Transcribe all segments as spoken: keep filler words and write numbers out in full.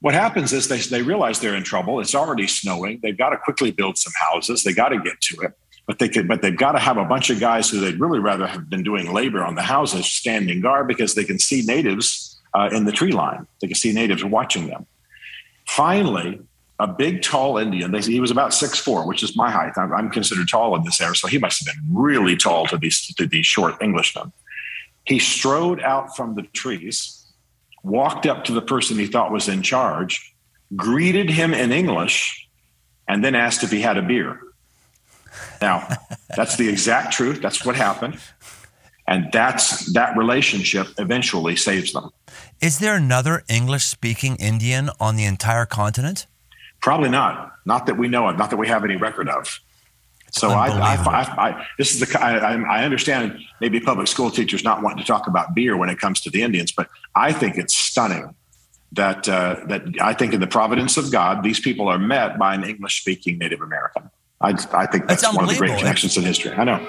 what happens is they, they realize they're in trouble. It's already snowing. They've got to quickly build some houses. They got to get to it. But they could, but they've got to have a bunch of guys who they'd really rather have been doing labor on the houses standing guard because they can see natives uh, in the tree line. They can see natives watching them. Finally, a big, tall Indian, they, he was about six foot four, which is my height. I'm, I'm considered tall in this area, so he must have been really tall to these, to these short Englishmen. He strode out from the trees, walked up to the person he thought was in charge, greeted him in English, and then asked if he had a beer. Now, that's the exact truth. That's what happened. And that's that relationship eventually saves them. Is there another English-speaking Indian on the entire continent? Probably not. Not that we know of. Not that we have any record of. So I, I, I, I, this is the. I, I understand maybe public school teachers not wanting to talk about beer when it comes to the Indians, but I think it's stunning that uh, that I think in the providence of God, these people are met by an English-speaking Native American. I, I think that's one of the great connections in history. I know.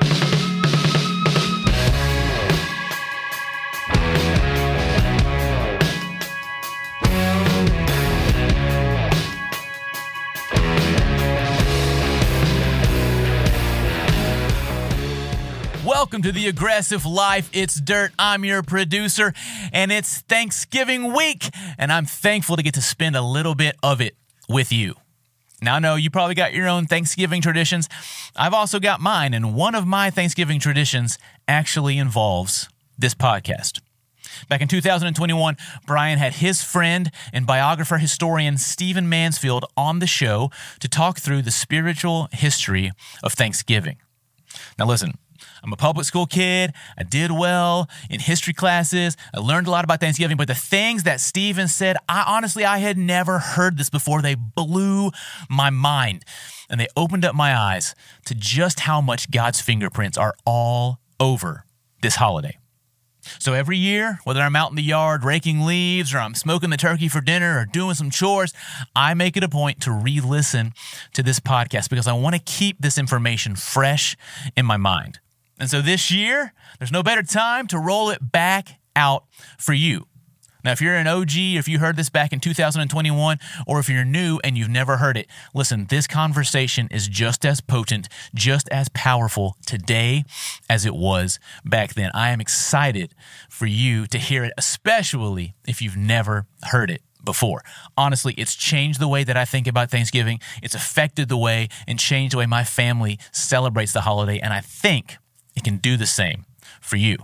Welcome to The Aggressive Life. It's Dirt. I'm your producer, and it's Thanksgiving week, and I'm thankful to get to spend a little bit of it with you. Now, I know you probably got your own Thanksgiving traditions. I've also got mine, and one of my Thanksgiving traditions actually involves this podcast. Back in two thousand twenty-one, Brian had his friend and biographer historian Stephen Mansfield on the show to talk through the spiritual history of Thanksgiving. Now, listen. I'm a public school kid. I did well in history classes. I learned a lot about Thanksgiving, but the things that Stephen said, I honestly, I had never heard this before. They blew my mind, and they opened up my eyes to just how much God's fingerprints are all over this holiday. So every year, whether I'm out in the yard raking leaves or I'm smoking the turkey for dinner or doing some chores, I make it a point to re-listen to this podcast because I want to keep this information fresh in my mind. And so this year, there's no better time to roll it back out for you. Now, if you're an O G, if you heard this back in two thousand twenty-one, or if you're new and you've never heard it, listen, this conversation is just as potent, just as powerful today as it was back then. I am excited for you to hear it, especially if you've never heard it before. Honestly, it's changed the way that I think about Thanksgiving. It's affected the way and changed the way my family celebrates the holiday, and I think it can do the same for you.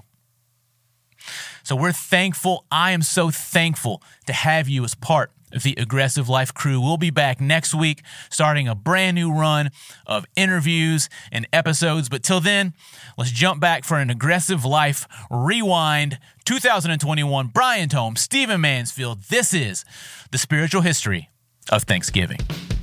So we're thankful. I am so thankful to have you as part of the Aggressive Life crew. We'll be back next week, starting a brand new run of interviews and episodes. But till then, let's jump back for an Aggressive Life Rewind two thousand twenty-one. Brian Tome, Stephen Mansfield. This is the spiritual history of Thanksgiving.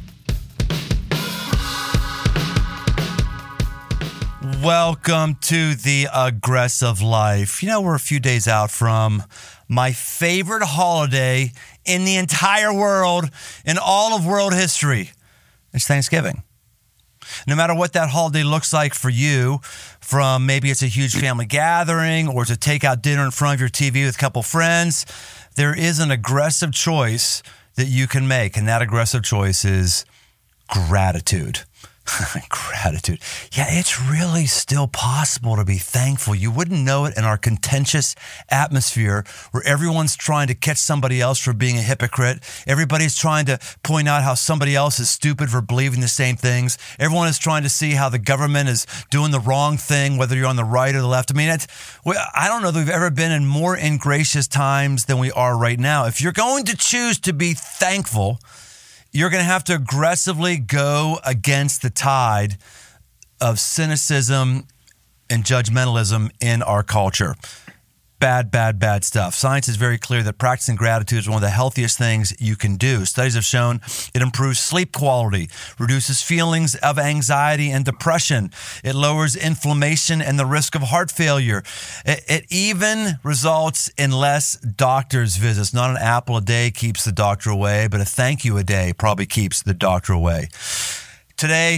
Welcome to the Aggressive Life. You know, we're a few days out from my favorite holiday in the entire world, in all of world history. It's Thanksgiving. No matter what that holiday looks like for you, from maybe it's a huge family gathering or it's a takeout dinner in front of your T V with a couple friends, there is an aggressive choice that you can make, and that aggressive choice is gratitude. Gratitude. Yeah, it's really still possible to be thankful. You wouldn't know it in our contentious atmosphere where everyone's trying to catch somebody else for being a hypocrite. Everybody's trying to point out how somebody else is stupid for believing the same things. Everyone is trying to see how the government is doing the wrong thing, whether you're on the right or the left. I mean, it's, I don't know that we've ever been in more ingracious times than we are right now. If you're going to choose to be thankful, you're going to have to aggressively go against the tide of cynicism and judgmentalism in our culture. Bad, bad, bad stuff. Science is very clear that practicing gratitude is one of the healthiest things you can do. Studies have shown it improves sleep quality, reduces feelings of anxiety and depression. It lowers inflammation and the risk of heart failure. It, it even results in less doctor's visits. Not an apple a day keeps the doctor away, but a thank you a day probably keeps the doctor away. Today,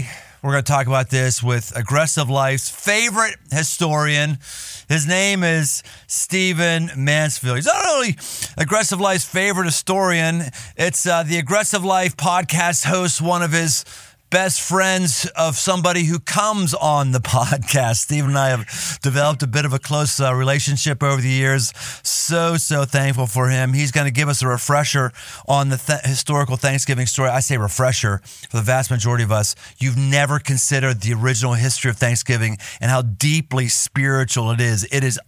We're going to talk about this with Aggressive Life's favorite historian. His name is Stephen Mansfield. He's not only Aggressive Life's favorite historian, it's uh, the Aggressive Life podcast host, one of his best friends of somebody who comes on the podcast. Stephen and I have developed a bit of a close uh, relationship over the years. So, so thankful for him. He's going to give us a refresher on the th- historical Thanksgiving story. I say refresher for the vast majority of us. You've never considered the original history of Thanksgiving and how deeply spiritual it is. It is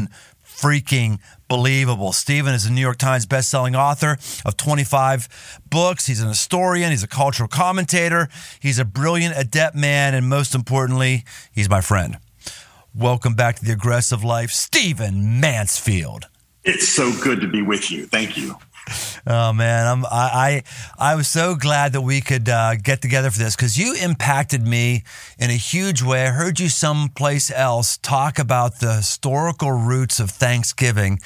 unfreaking believable. Stephen is a New York Times bestselling author of twenty-five books. He's an historian. He's a cultural commentator. He's a brilliant, adept man. And most importantly, he's my friend. Welcome back to the Aggressive Life, Stephen Mansfield. It's so good to be with you. Thank you. Oh man, I'm, I, I I was so glad that we could uh, get together for this because you impacted me in a huge way. I heard you someplace else talk about the historical roots of Thanksgiving,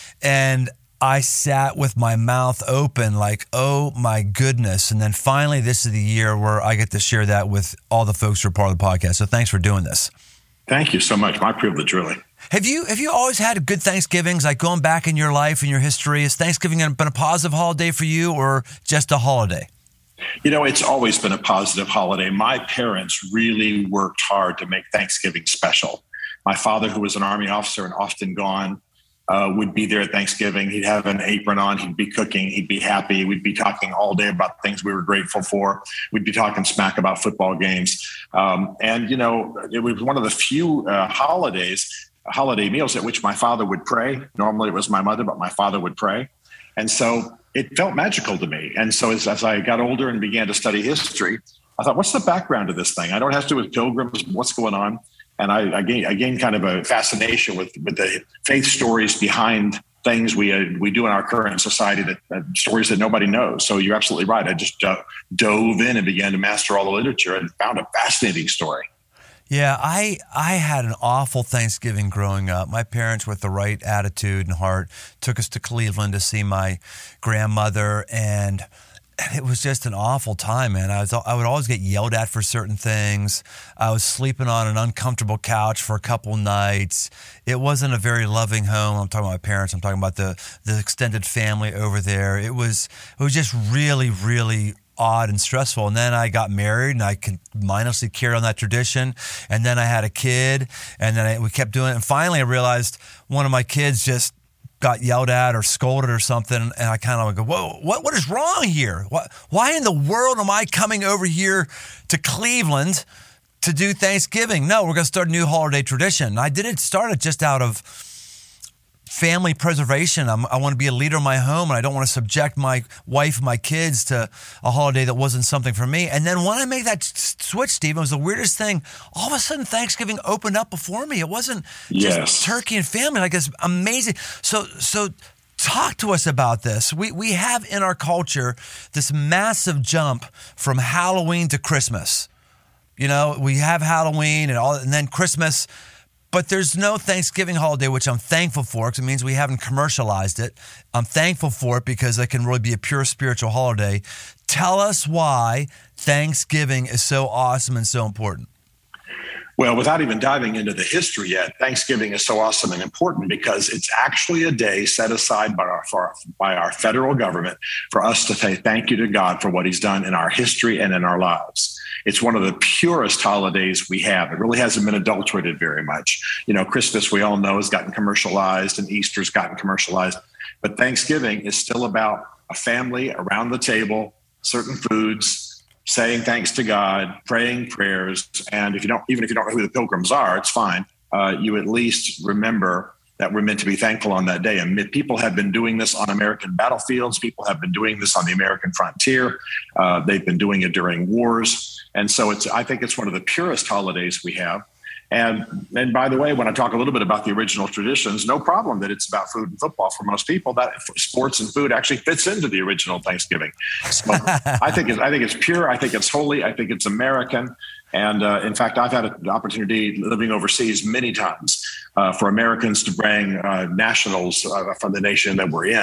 and I sat with my mouth open like, oh my goodness. And then finally, this is the year where I get to share that with all the folks who are part of the podcast. So thanks for doing this. Thank you so much. My privilege, really. Have you have you always had good Thanksgivings, like going back in your life and your history? Has Thanksgiving been a positive holiday for you or just a holiday? You know, it's always been a positive holiday. My parents really worked hard to make Thanksgiving special. My father, who was an Army officer and often gone, uh, would be there at Thanksgiving. He'd have an apron on. He'd be cooking. He'd be happy. We'd be talking all day about things we were grateful for. We'd be talking smack about football games. Um, and, you know, it was one of the few uh, holidays holiday meals at which my father would pray. Normally it was my mother, but my father would pray. And so it felt magical to me. And so as, as I got older and began to study history, I thought, what's the background of this thing? I know it has to do with pilgrims, what's going on? And I, I, gained, I gained kind of a fascination with, with the faith stories behind things we uh, we do in our current society, that uh, stories that nobody knows. So you're absolutely right. I just uh, dove in and began to master all the literature and found a fascinating story. Yeah, I I had an awful Thanksgiving growing up. My parents, with the right attitude and heart, took us to Cleveland to see my grandmother, and it was just an awful time, man. I was I would always get yelled at for certain things. I was sleeping on an uncomfortable couch for a couple nights. It wasn't a very loving home. I'm talking about my parents. I'm talking about the the extended family over there. It was it was just really, really odd and stressful. And then I got married and I could mindlessly carry on that tradition. And then I had a kid and then I, we kept doing it. And finally I realized one of my kids just got yelled at or scolded or something. And I kind of go, whoa, what, what is wrong here? What, why in the world am I coming over here to Cleveland to do Thanksgiving? No, we're going to start a new holiday tradition. And I didn't start it just out of family preservation. I'm, I want to be a leader in my home, and I don't want to subject my wife and my kids to a holiday that wasn't something for me. And then when I made that switch, Steve, it was the weirdest thing. All of a sudden, Thanksgiving opened up before me. It wasn't just yes. turkey and family. Like, it's amazing. So, so talk to us about this. We we have in our culture this massive jump from Halloween to Christmas. You know, we have Halloween and all, and then Christmas. But there's no Thanksgiving holiday, which I'm thankful for because it means we haven't commercialized it. I'm thankful for it because it can really be a pure spiritual holiday. Tell us why Thanksgiving is so awesome and so important. Well, without even diving into the history yet, Thanksgiving is so awesome and important because it's actually a day set aside by our, for, by our federal government for us to say thank you to God for what he's done in our history and in our lives. It's one of the purest holidays we have. It really hasn't been adulterated very much. You know, Christmas, we all know, has gotten commercialized and Easter's gotten commercialized. But Thanksgiving is still about a family around the table, certain foods, saying thanks to God, praying prayers. And if you don't, even if you don't know who the Pilgrims are, it's fine. Uh, you at least remember that we're meant to be thankful on that day. And people have been doing this on American battlefields. People have been doing this on the American frontier. Uh, they've been doing it during wars. And so it's, I think it's one of the purest holidays we have. And, and by the way, when I talk a little bit about the original traditions, no problem that it's about food and football for most people. That sports and food actually fits into the original Thanksgiving. So I think it's, I think it's pure. I think it's holy. I think it's American. And uh, in fact, I've had an opportunity living overseas many times uh, for Americans to bring uh, nationals uh, from the nation that we're in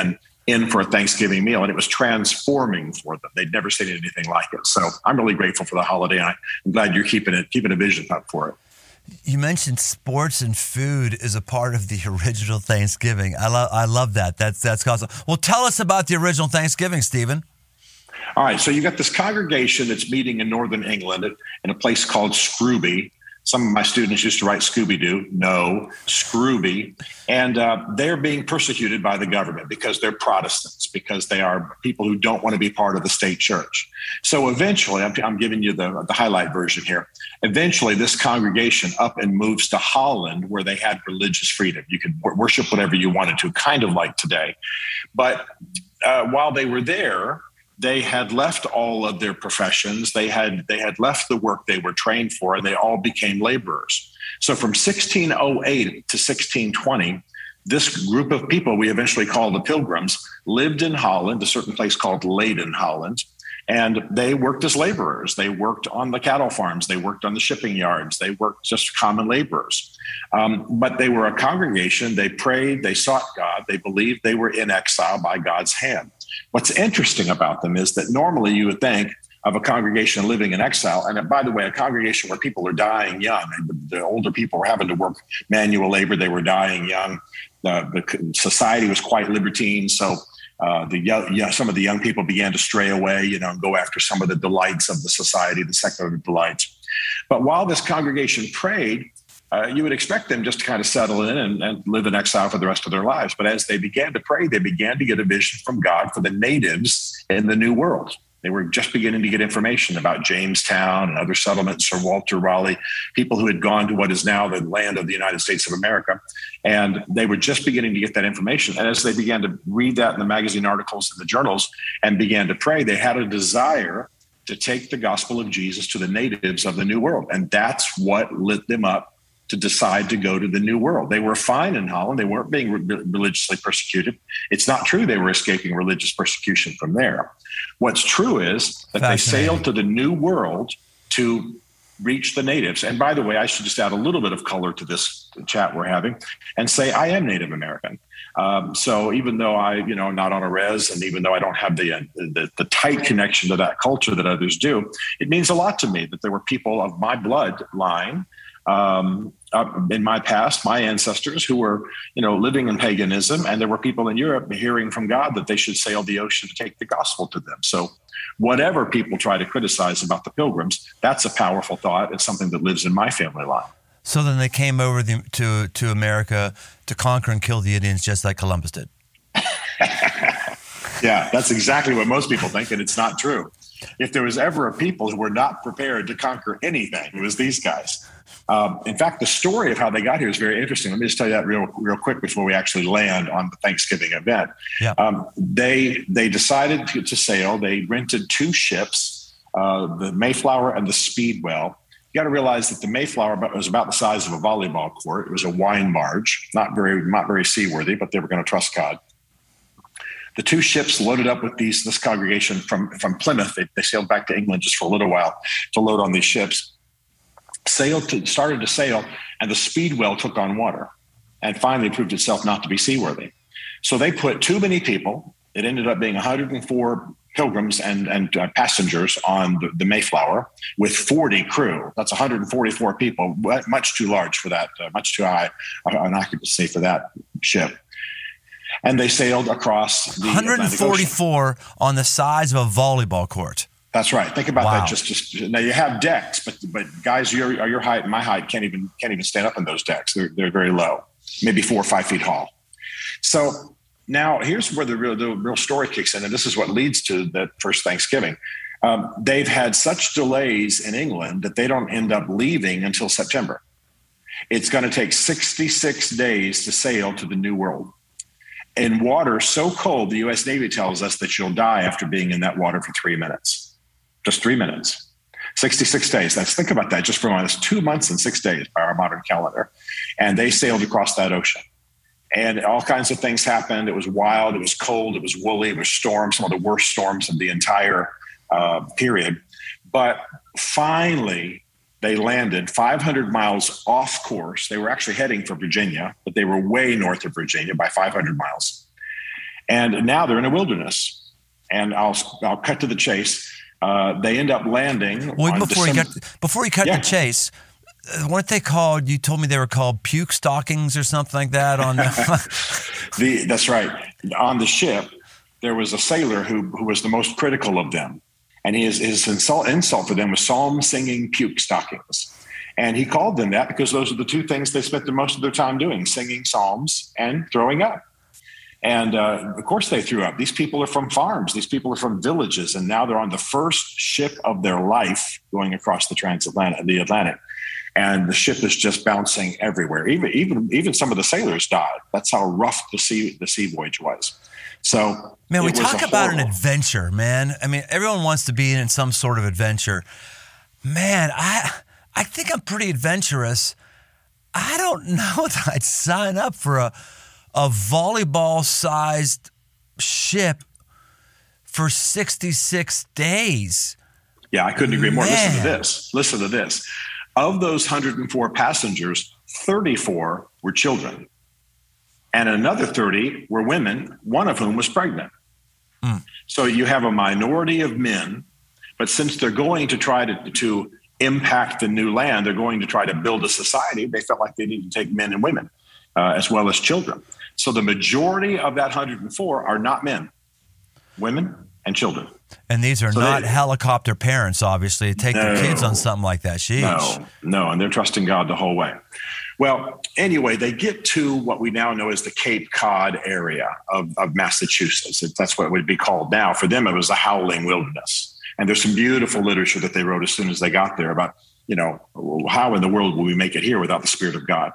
in for a Thanksgiving meal, and it was transforming for them. They'd never seen anything like it. So I'm really grateful for the holiday, and I'm glad you're keeping it, keeping a vision up for it. You mentioned sports and food is a part of the original Thanksgiving. I love, I love that. That's that's awesome. Well, tell us about the original Thanksgiving, Stephen. All right, so you got this congregation that's meeting in northern England in a place called Scrooby. Some of my students used to write Scooby-Doo. No, Scrooby. And uh, they're being persecuted by the government because they're Protestants, because they are people who don't want to be part of the state church. So eventually, I'm, I'm giving you the, the highlight version here. Eventually, this congregation up and moves to Holland, where they had religious freedom. You could worship whatever you wanted to, kind of like today. But uh, while they were there, they had left all of their professions. They had they had left the work they were trained for, and they all became laborers. So from sixteen oh eight to sixteen twenty, this group of people we eventually called the Pilgrims lived in Holland, a certain place called Leyden, Holland, and they worked as laborers. They worked on the cattle farms. They worked on the shipping yards. They worked just common laborers. Um, but they were a congregation. They prayed. They sought God. They believed they were in exile by God's hand. What's interesting about them is that normally you would think of a congregation living in exile. And by the way, a congregation where people are dying young. The older people were having to work manual labor. They were dying young. The, the society was quite libertine. So uh, the young, yeah, some of the young people began to stray away, you know, and go after some of the delights of the society, the secular delights. But while this congregation prayed, Uh, you would expect them just to kind of settle in and, and live in exile for the rest of their lives. But as they began to pray, they began to get a vision from God for the natives in the New World. They were just beginning to get information about Jamestown and other settlements, or Walter Raleigh, people who had gone to what is now the land of the United States of America. And they were just beginning to get that information. And as they began to read that in the magazine articles and the journals and began to pray, they had a desire to take the gospel of Jesus to the natives of the New World. And that's what lit them up to decide to go to the New World. They were fine in Holland. They weren't being re- religiously persecuted. It's not true they were escaping religious persecution from there. What's true is that they sailed to the New World to reach the natives. And by the way, I should just add a little bit of color to this chat we're having and say I am Native American. Um, so even though I, you know, not on a res, and even though I don't have the, uh, the the tight connection to that culture that others do, it means a lot to me that there were people of my bloodline Um, in my past, my ancestors who were, you know, living in paganism, and there were people in Europe hearing from God that they should sail the ocean to take the gospel to them. So whatever people try to criticize about the Pilgrims, that's a powerful thought. It's something that lives in my family line. So then they came over the, to, to America to conquer and kill the Indians just like Columbus did. Yeah, that's exactly what most people think, and it's not true. If there was ever a people who were not prepared to conquer anything, it was these guys. Um, in fact, the story of how they got here is very interesting. Let me just tell you that real, real quick before we actually land on the Thanksgiving event. Yeah. Um, they they decided to, to sail. They rented two ships, uh, the Mayflower and the Speedwell. You got to realize that the Mayflower was about the size of a volleyball court. It was a wine barge, not very not very seaworthy, but they were going to trust God. The two ships loaded up with these this congregation from from Plymouth. They, they sailed back to England just for a little while to load on these ships. Sailed to, started to sail, and the Speedwell took on water and finally proved itself not to be seaworthy. So they put too many people. It ended up being one hundred four pilgrims and, and uh, passengers on the, the Mayflower with forty crew. That's one hundred forty-four people, much too large for that, uh, much too high an occupancy for that ship. And they sailed across the one hundred forty-four on the size of a volleyball court. That's right. Think about wow. that. Just, just now you have decks, but but guys, your your height and my height can't even can't even stand up in those decks. They're they're very low, maybe four or five feet tall. So now here's where the real the real story kicks in, and this is what leads to that first Thanksgiving. Um, they've had such delays in England that they don't end up leaving until September. It's going to take sixty-six days to sail to the New World. In water so cold, the U S Navy tells us that you'll die after being in that water for three minutes. Just three minutes, sixty-six days. That's think about that. Just for us, two months and six days by our modern calendar. And they sailed across that ocean. And all kinds of things happened. It was wild. It was cold. It was woolly. It was storms, some of the worst storms of the entire uh, period. But finally, they landed five hundred miles off course. They were actually heading for Virginia, but they were way north of Virginia by five hundred miles. And now they're in a wilderness. And I'll I'll cut to the chase. Uh, they end up landing. Well, on before December- you cut, before you cut Yeah. the chase, uh, weren't they called? You told me they were called puke stockings or something like that. On the that's right. On the ship, there was a sailor who who was the most critical of them, and his his insult insult for them was psalm singing puke stockings, and he called them that because those are the two things they spent the most of their time doing: singing psalms and throwing up. And uh, of course, they threw up. These people are from farms. These people are from villages, and now they're on the first ship of their life going across the transatlantic, the Atlantic, and the ship is just bouncing everywhere. Even even even some of the sailors died. That's how rough the sea the sea voyage was. So, man, we it was talk a about an horrible- adventure, man. I mean, everyone wants to be in some sort of adventure. Man, I I think I'm pretty adventurous. I don't know that I'd sign up for a a volleyball-sized ship for sixty-six days. Yeah, I couldn't agree more. Listen to Man. this. Listen to this. Of those one hundred four passengers, thirty-four were children, and another thirty were women, one of whom was pregnant. Mm. So you have a minority of men, but since they're going to try to, to impact the new land, they're going to try to build a society, they felt like they needed to take men and women uh, as well as children. So the majority of that one hundred four are not men, women and children. And these are So not they- helicopter parents, obviously, to take their No. kids on something like that. Sheesh. No, no, and they're trusting God the whole way. Well, anyway, they get to what we now know as the Cape Cod area of, of Massachusetts. That's what it would be called now. For them, it was a howling wilderness. And there's some beautiful literature that they wrote as soon as they got there about, you know, how in the world will we make it here without the Spirit of God?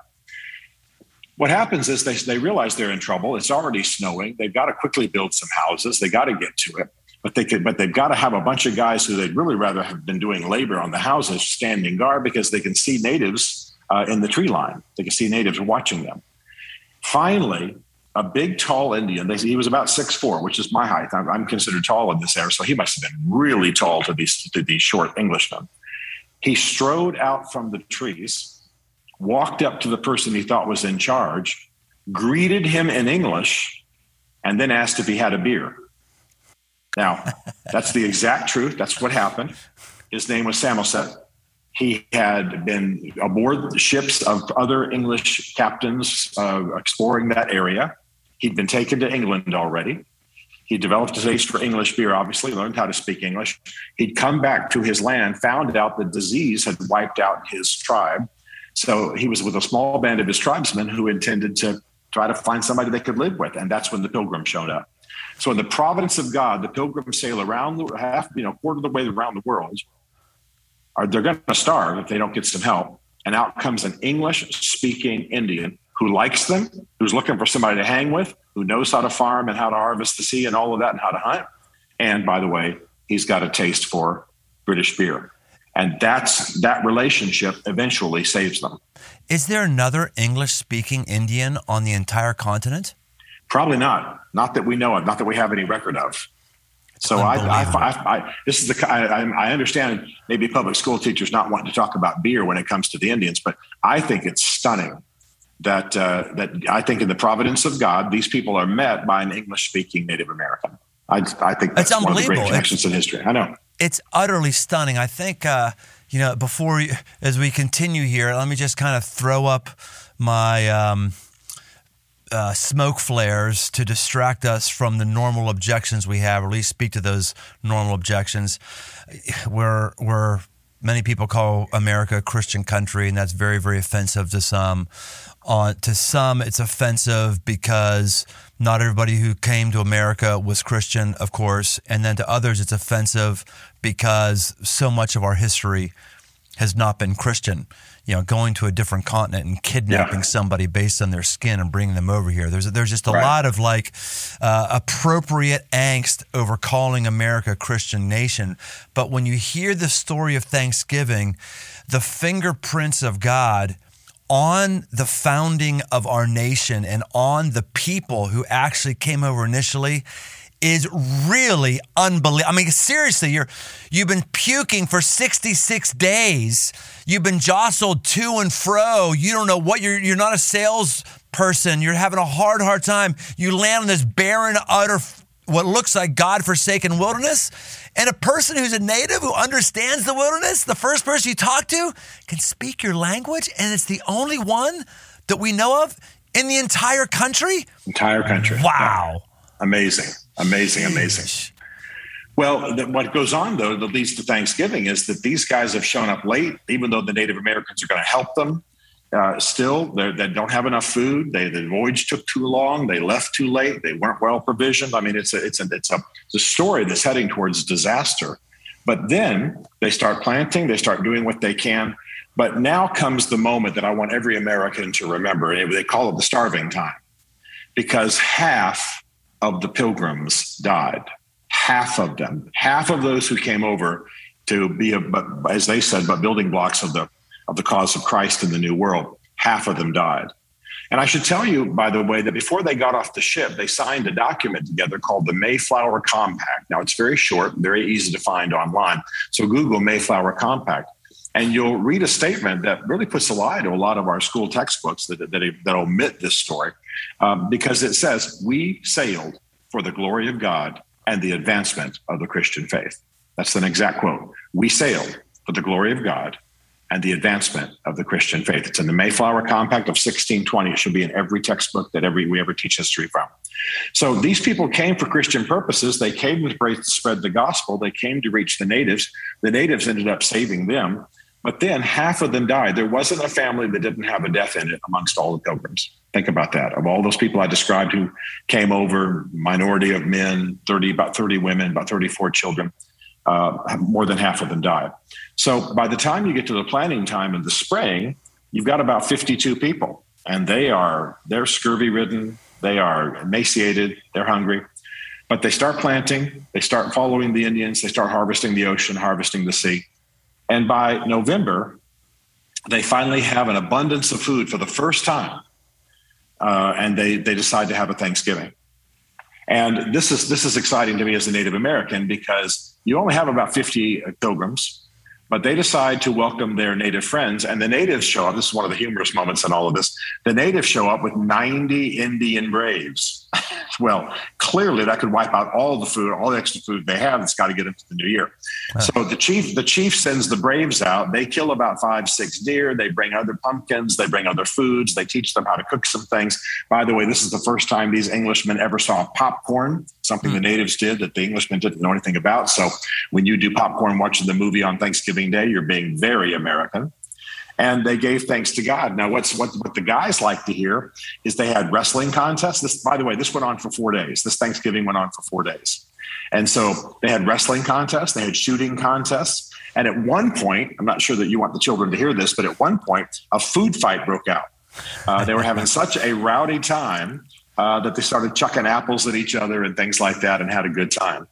What happens is they, they realize they're in trouble. It's already snowing. They've got to quickly build some houses. They got to get to it. But they could, but they've got to have a bunch of guys who they'd really rather have been doing labor on the houses, standing guard, because they can see natives uh, in the tree line. They can see natives watching them. Finally, a big, tall Indian. They, he was about six foot four, which is my height. I'm, I'm considered tall in this area, so he must have been really tall to these to these short Englishmen. He strode out from the trees, walked up to the person he thought was in charge, greeted him in English, and then asked if he had a beer. Now, that's the exact truth. That's what happened. His name was Samoset. He had been aboard ships of other English captains uh, exploring that area. He'd been taken to England already. He developed a taste for English beer, obviously, learned how to speak English. He'd come back to his land, found out the disease had wiped out his tribe. So he was with a small band of his tribesmen who intended to try to find somebody they could live with. And that's when the Pilgrims showed up. So in the providence of God, the Pilgrims sail around the half, you know, quarter of the way around the world. Are they're going to starve if they don't get some help. And out comes an English-speaking Indian who likes them, who's looking for somebody to hang with, who knows how to farm and how to harvest the sea and all of that and how to hunt. And by the way, he's got a taste for British beer. And that's that relationship eventually saves them. Is there another English-speaking Indian on the entire continent? Probably not. Not that we know of. Not that we have any record of. So I, I, I, I, this is the. I, I understand maybe public school teachers not wanting to talk about beer when it comes to the Indians, but I think it's stunning that uh, that I think in the providence of God, these people are met by an English-speaking Native American. I, I think that's It's one of the great unbelievable. connections in history. I know. It's utterly stunning. I think, uh, you know, before, as we continue here, let me just kind of throw up my um, uh, smoke flares to distract us from the normal objections we have, or at least speak to those normal objections. Where, where many people call America a Christian country, and that's very, very offensive to some. Uh, to some, it's offensive because not everybody who came to America was Christian, of course. And then to others, it's offensive because so much of our history has not been Christian. You know, going to a different continent and kidnapping Yeah. somebody based on their skin and bringing them over here. There's there's just a Right. lot of like uh, appropriate angst over calling America a Christian nation. But when you hear the story of Thanksgiving, the fingerprints of God on the founding of our nation and on the people who actually came over initially is really unbelievable. I mean, seriously, you're you've been puking for sixty-six days. You've been jostled to and fro. You don't know what you're. You're not a sales person, you're having a hard, hard time. You land on this barren, utter, what looks like God-forsaken wilderness. And a person who's a native who understands the wilderness, the first person you talk to, can speak your language. And it's the only one that we know of in the entire country. Entire country. Wow. Yeah. Amazing, amazing, amazing. Sheesh. Well, the, what goes on, though, that leads to Thanksgiving is that these guys have shown up late, even though the Native Americans are going to help them. Uh, still, they don't have enough food. They, the voyage took too long. They left too late. They weren't well provisioned. I mean, it's a, it's a, it's a, it's a story that's heading towards disaster. But then they start planting. They start doing what they can. But now comes the moment that I want every American to remember. They call it the starving time, because half of the pilgrims died. Half of them, half of those who came over to be, a, as they said, but building blocks of the of the cause of Christ in the New World, half of them died. And I should tell you, by the way, that before they got off the ship, they signed a document together called the Mayflower Compact. Now, it's very short, very easy to find online. So Google Mayflower Compact, and you'll read a statement that really puts a lie to a lot of our school textbooks that, that, that omit this story, um, because it says, we sailed for the glory of God and the advancement of the Christian faith. That's an exact quote. We sailed for the glory of God and the advancement of the Christian faith. It's in the Mayflower Compact of sixteen twenty. It should be in every textbook that every we ever teach history from. So these people came for Christian purposes. They came to spread the gospel. They came to reach the natives. The natives ended up saving them. But then half of them died. There wasn't a family that didn't have a death in it amongst all the pilgrims. Think about that. Of all those people I described who came over, minority of men, thirty, about thirty women, about thirty-four children, uh, more than half of them died. So by the time you get to the planting time in the spring, you've got about fifty-two people, and they are, they're scurvy ridden. They are emaciated. They're hungry. But they start planting. They start following the Indians. They start harvesting the ocean, harvesting the sea. And by November, they finally have an abundance of food for the first time. Uh, and they they decide to have a Thanksgiving. And this is this is exciting to me as a Native American, because you only have about fifty pilgrims, but they decide to welcome their native friends. And the natives show up. This is one of the humorous moments in all of this. The natives show up with ninety Indian braves. Well, clearly that could wipe out all the food, all the extra food they have. It's got to get into the new year. Huh. So the chief, the chief sends the braves out. They kill about five, six deer. They bring other pumpkins. They bring other foods. They teach them how to cook some things. By the way, this is the first time these Englishmen ever saw popcorn, something mm. the natives did that the Englishmen didn't know anything about. So when you do popcorn watching the movie on Thanksgiving Day, you're being very American. And they gave thanks to God. Now, what's what, what the guys like to hear is they had wrestling contests. This, by the way, this went on for four days. This Thanksgiving went on for four days. And so they had wrestling contests. They had shooting contests. And at one point, I'm not sure that you want the children to hear this, but at one point, a food fight broke out. Uh, they were having such a rowdy time uh, that they started chucking apples at each other and things like that and had a good time.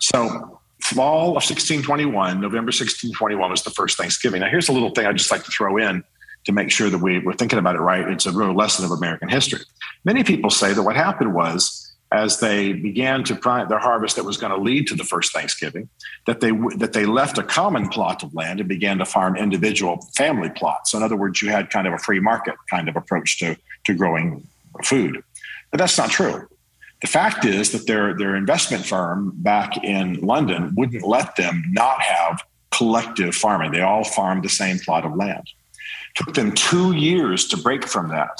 So fall of sixteen twenty-one, November sixteen twenty-one was the first Thanksgiving. Now, here's a little thing I'd just like to throw in to make sure that we, we're thinking about it right. It's a real lesson of American history. Many people say that what happened was, as they began to plant their harvest that was going to lead to the first Thanksgiving, that they that they left a common plot of land and began to farm individual family plots. So in other words, you had kind of a free market kind of approach to, to growing food. But that's not true. The fact is that their, their investment firm back in London wouldn't let them not have collective farming. They all farmed the same plot of land. It took them two years to break from that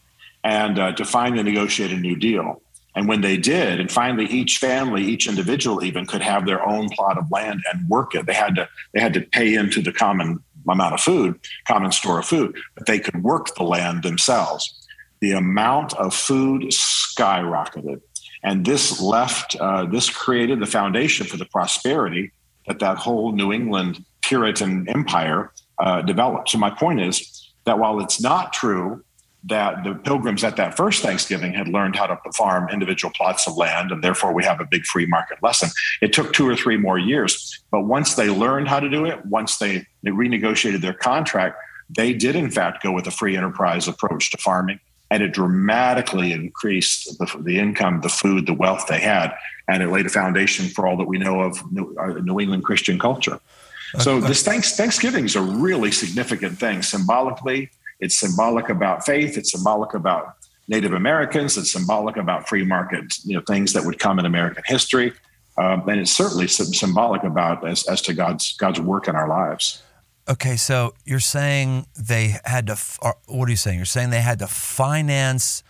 and uh, to finally negotiate a new deal. And when they did, and finally each family, each individual even could have their own plot of land and work it. They had to they had to pay into the common amount of food, common store of food, but they could work the land themselves. The amount of food skyrocketed. And this left, uh, this created the foundation for the prosperity that that whole New England Puritan empire uh, developed. So my point is that while it's not true that the pilgrims at that first Thanksgiving had learned how to farm individual plots of land, and therefore we have a big free market lesson, it took two or three more years. But once they learned how to do it, once they, they renegotiated their contract, they did in fact go with a free enterprise approach to farming. And it dramatically increased the, the income, the food, the wealth they had. And it laid a foundation for all that we know of New, uh, New England Christian culture. So this thanks, Thanksgiving is a really significant thing. Symbolically, it's symbolic about faith. It's symbolic about Native Americans. It's symbolic about free market, you know, things that would come in American history. Um, and it's certainly symbolic about as, as to God's God's work in our lives. Okay, so you're saying they had to, or what are you saying? You're saying they had to finance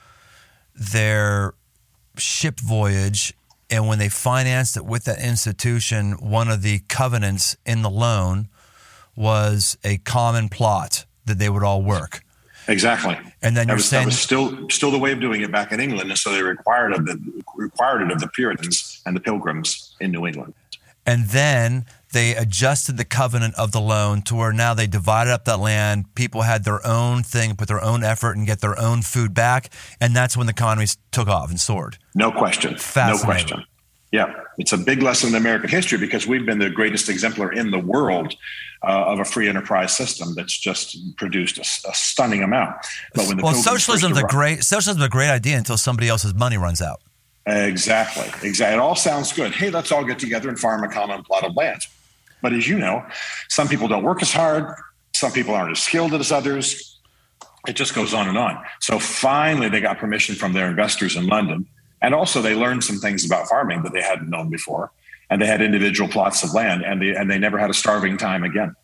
their ship voyage, and when they financed it with that institution, one of the covenants in the loan was a common plot that they would all work. Exactly. And then that you're was, saying that was still still the way of doing it back in England, and so they required of the required it of the Puritans and the Pilgrims in New England. And then they adjusted the covenant of the loan to where now they divided up that land. People had their own thing, put their own effort and get their own food back. And that's when the economies took off and soared. No question. No question. Yeah. It's a big lesson in American history because we've been the greatest exemplar in the world uh, of a free enterprise system that's just produced a, a stunning amount. But when the well, socialism's a great socialism's a great idea until somebody else's money runs out. Exactly. Exactly. It all sounds good. Hey, let's all get together and farm a common plot of land. But as you know, some people don't work as hard. Some people aren't as skilled as others. It just goes on and on. So finally, they got permission from their investors in London. And also they learned some things about farming that they hadn't known before. And they had individual plots of land, and they, and they never had a starving time again.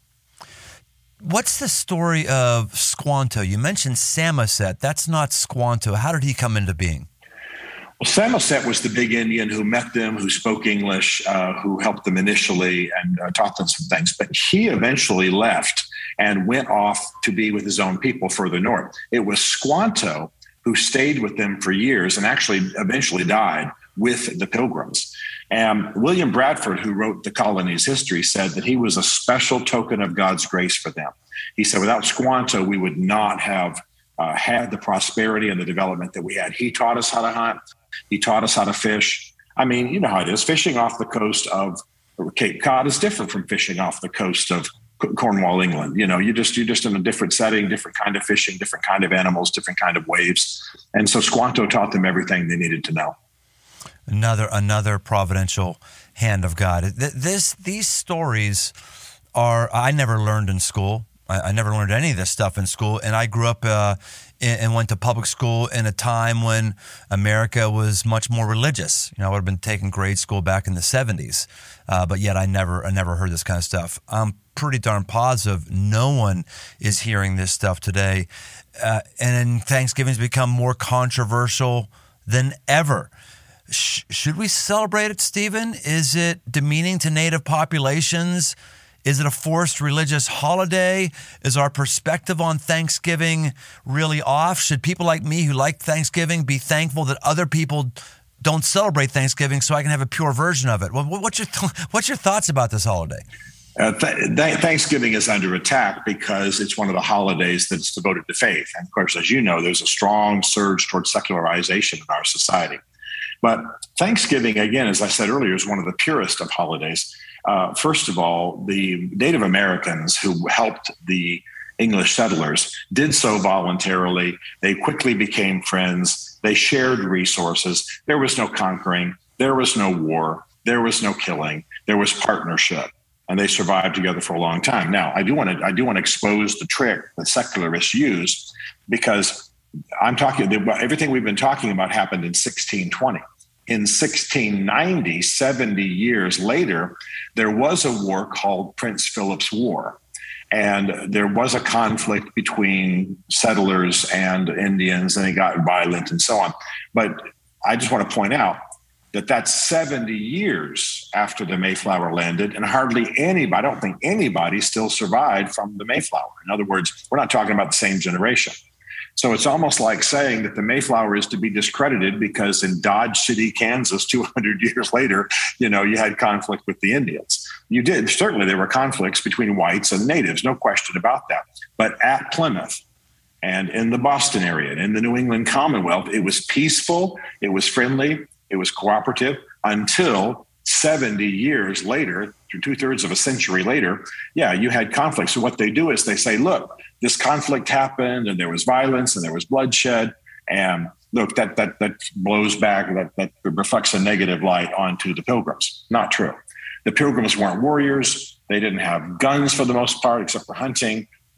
What's the story of Squanto? You mentioned Samoset. That's not Squanto. How did he come into being? Well, Samoset was the big Indian who met them, who spoke English, uh, who helped them initially and uh, taught them some things. But he eventually left and went off to be with his own people further north. It was Squanto who stayed with them for years and actually eventually died with the Pilgrims. And William Bradford, who wrote the colony's history, said that he was a special token of God's grace for them. He said, without Squanto, we would not have uh, had the prosperity and the development that we had. He taught us how to hunt. He taught us how to fish. I mean, you know how it is. Fishing off the coast of Cape Cod is different from fishing off the coast of Cornwall, England. You know, you just you're just in a different setting, different kind of fishing, different kind of animals, different kind of waves. And so Squanto taught them everything they needed to know. Another another providential hand of God. This these stories are I never learned in school. I, I never learned any of this stuff in school, and I grew up uh, in, and went to public school in a time when America was much more religious. You know, I would have been taking grade school back in the seventies, uh, but yet I never I never heard this kind of stuff. I'm pretty darn positive no one is hearing this stuff today, uh, and Thanksgiving's become more controversial than ever. Sh- should we celebrate it, Stephen? Is it demeaning to native populations? Is it a forced religious holiday? Is our perspective on Thanksgiving really off? Should people like me who like Thanksgiving be thankful that other people don't celebrate Thanksgiving so I can have a pure version of it? What's your th- what's your thoughts about this holiday? Uh, th- th- Thanksgiving is under attack because it's one of the holidays that's devoted to faith. And of course, as you know, there's a strong surge towards secularization in our society. But Thanksgiving, again, as I said earlier, is one of the purest of holidays. Uh, first of all, the Native Americans who helped the English settlers did so voluntarily. They quickly became friends. They shared resources. There was no conquering. There was no war. There was no killing. There was partnership. And they survived together for a long time. Now, I do want to I do want to expose the trick that secularists use, because I'm talking everything we've been talking about happened in sixteen twenty. In sixteen ninety, seventy years later, there was a war called Prince Philip's War. And there was a conflict between settlers and Indians, and it got violent and so on. But I just want to point out that that's seventy years after the Mayflower landed, and hardly anybody, I don't think anybody still survived from the Mayflower. In other words, we're not talking about the same generation. So it's almost like saying that the Mayflower is to be discredited because in Dodge City, Kansas, two hundred years later, you know, you had conflict with the Indians. You did. Certainly there were conflicts between whites and natives, no question about that. But at Plymouth and in the Boston area and in the New England Commonwealth, it was peaceful, it was friendly, it was cooperative until seventy years later, two thirds of a century later, yeah, you had conflict. So what they do is they say, look, this conflict happened and there was violence and there was bloodshed. And look, that that that blows back, that, that reflects a negative light onto the Pilgrims. Not true. The Pilgrims weren't warriors. They didn't have guns for the most part, except for hunting.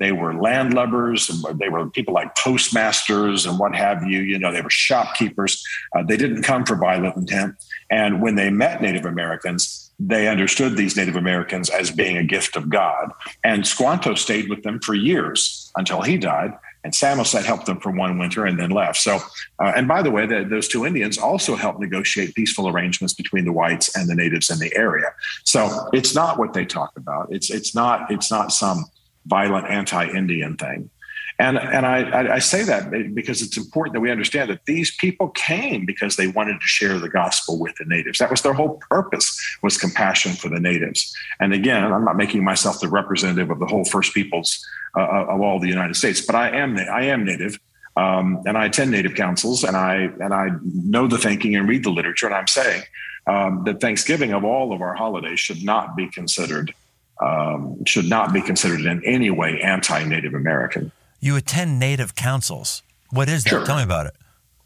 They were landlubbers, and they were people like postmasters and what have you. You know, they were shopkeepers. Uh, they didn't come for violent intent. And when they met Native Americans, they understood these Native Americans as being a gift of God. And Squanto stayed with them for years until he died. And Samoset helped them for one winter and then left. So, uh, and by the way, the, those two Indians also helped negotiate peaceful arrangements between the whites and the natives in the area. So it's not what they talk about. It's it's not it's not some violent anti-Indian thing. And and I, I, I say that because it's important that we understand that these people came because they wanted to share the gospel with the natives. That was their whole purpose, was compassion for the natives. And again, I'm not making myself the representative of the whole First Peoples uh, of all the United States, but I am I am Native, um, and I attend Native councils, and I and I know the thinking and read the literature, and I'm saying um, that Thanksgiving of all of our holidays should not be considered um, should not be considered in any way anti-Native American. You attend Native councils. What is that? Sure. Tell me about it.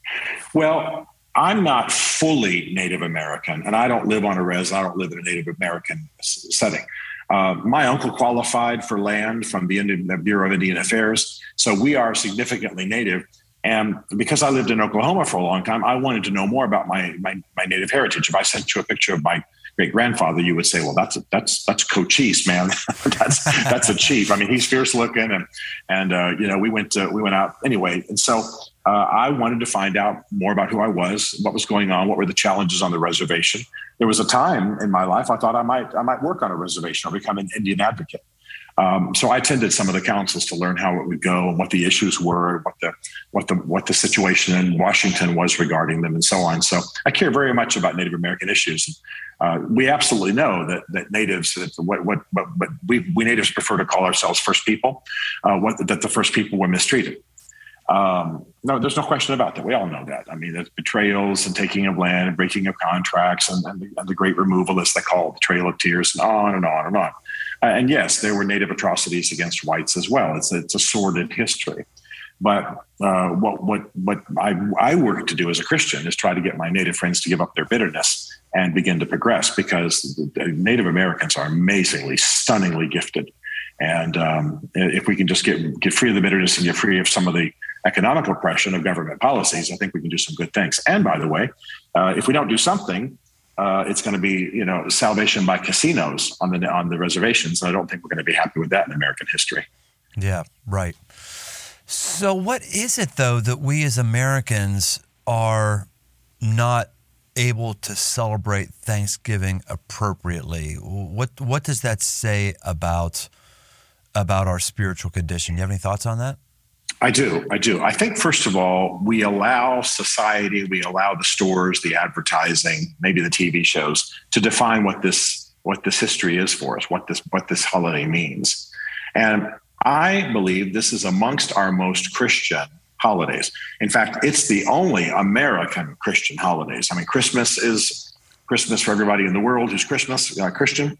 Well, I'm not fully Native American, and I don't live on a res. I don't live in a Native American setting. Uh, my uncle qualified for land from the Indian, the Bureau of Indian Affairs, so we are significantly Native. And because I lived in Oklahoma for a long time, I wanted to know more about my my, my Native heritage. If I sent you a picture of my great grandfather, you would say, "Well, that's a, that's that's Cochise, man. that's that's a chief. I mean, he's fierce looking, and and uh, you know, we went to, we went out anyway." And so uh, I wanted to find out more about who I was, what was going on, what were the challenges on the reservation. There was a time in my life I thought I might I might work on a reservation or become an Indian advocate. Um, so I attended some of the councils to learn how it would go and what the issues were, what the what the what the situation in Washington was regarding them, and so on. So I care very much about Native American issues. Uh, we absolutely know that that natives, that what what what, what we we natives prefer to call ourselves First People, uh, what that the First People were mistreated. Um, no, there's no question about that. We all know that. I mean, there's betrayals and taking of land and breaking of contracts and, and, the, and the great removal, as they call it, the Trail of Tears, and on and on and on. Uh, and yes, there were Native atrocities against whites as well. It's a, it's a sordid history. But uh, what what what I, I work to do as a Christian is try to get my Native friends to give up their bitterness and begin to progress, because Native Americans are amazingly, stunningly gifted. And um, if we can just get get free of the bitterness and get free of some of the economic oppression of government policies, I think we can do some good things. And by the way, uh, if we don't do something, uh, it's going to be, you know, salvation by casinos on the on the reservations. And I don't think we're going to be happy with that in American history. Yeah, right. So what is it, though, that we as Americans are not able to celebrate Thanksgiving appropriately? What what does that say about about our spiritual condition? You have any thoughts on that? I do. I do. I think, first of all, we allow society, we allow the stores, the advertising, maybe the T V shows to define what this what this history is for us, what this what this holiday means. And I believe this is amongst our most Christian holidays. In fact, it's the only American Christian holidays. I mean, Christmas is Christmas for everybody in the world who's Christmas uh, Christian.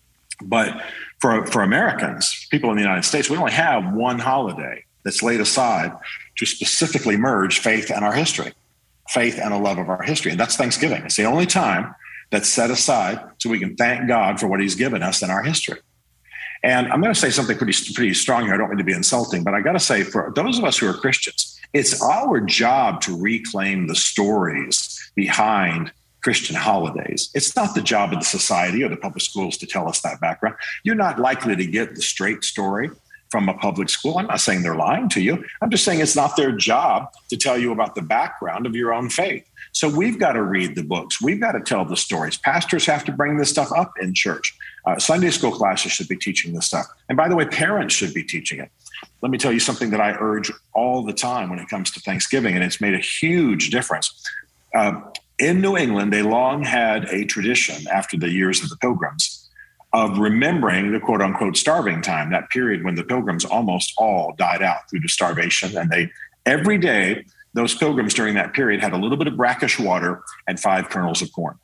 But for for Americans, people in the United States, we only have one holiday that's laid aside to specifically merge faith and our history, faith and a love of our history. And that's Thanksgiving. It's the only time that's set aside so we can thank God for what he's given us in our history. And I'm going to say something pretty, pretty strong here. I don't mean to be insulting, but I got to say, for those of us who are Christians, it's our job to reclaim the stories behind Christian holidays. It's not the job of the society or the public schools to tell us that background. You're not likely to get the straight story from a public school. I'm not saying they're lying to you. I'm just saying it's not their job to tell you about the background of your own faith. So we've got to read the books. We've got to tell the stories. Pastors have to bring this stuff up in church. Uh, Sunday school classes should be teaching this stuff. And by the way, parents should be teaching it. Let me tell you something that I urge all the time when it comes to Thanksgiving, and it's made a huge difference. Uh, in New England, they long had a tradition after the years of the Pilgrims of remembering the quote unquote starving time, that period when the Pilgrims almost all died out due to starvation. And they, every day, those Pilgrims during that period had a little bit of brackish water and five kernels of corn.